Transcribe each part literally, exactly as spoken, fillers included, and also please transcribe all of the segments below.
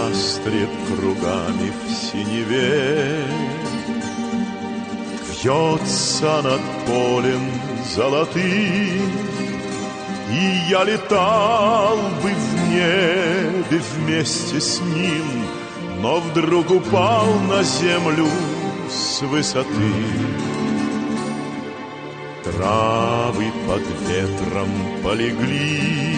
ястреб кругами в синеве вьется над полем золотым, и я летал бы в небе вместе с ним, но вдруг упал на землю с высоты. Травы под ветром полегли,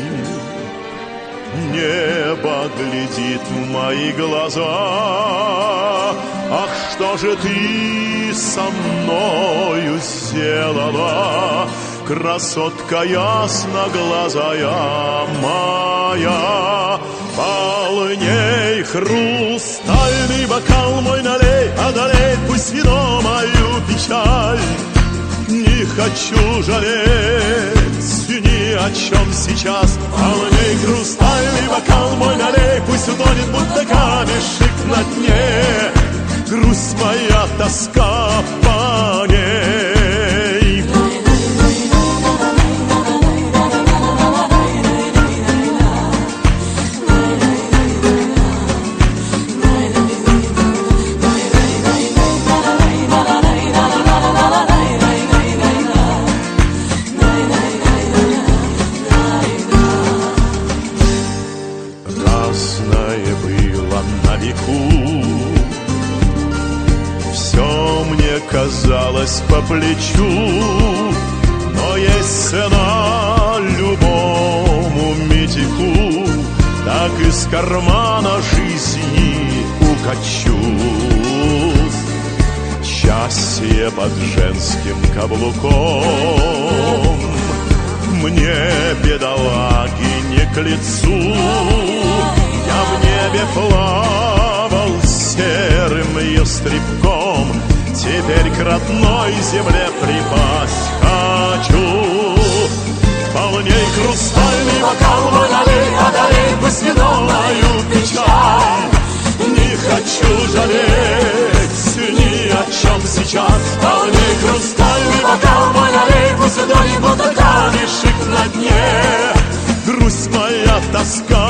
небо глядит в мои глаза. Ах, что же ты со мною сделала, красотка ясноглазая моя? Полней хрустальный бокал мой налей, одолей пусть вино мою печаль. Не хочу жалеть ни о чем сейчас. Полней хрустальный бокал мой налей, пусть утонет, будто камешек на дне. Грусть моя, тоска по ней. Разное было на веку, все мне казалось по плечу, но есть цена любому митику, так из кармана жизни укачусь. Счастье под женским каблуком мне, бедолаги, не к лицу. Я в небе плавал серым ястребком, теперь к родной земле припасть хочу. Полней хрустальный бокал мой налей, одолей пусть вино мою печаль. Не хочу жалеть ни о чем сейчас. Полней хрустальный бокал мой налей, пусть утонет, будто камешек на дне. Грусть моя, тоска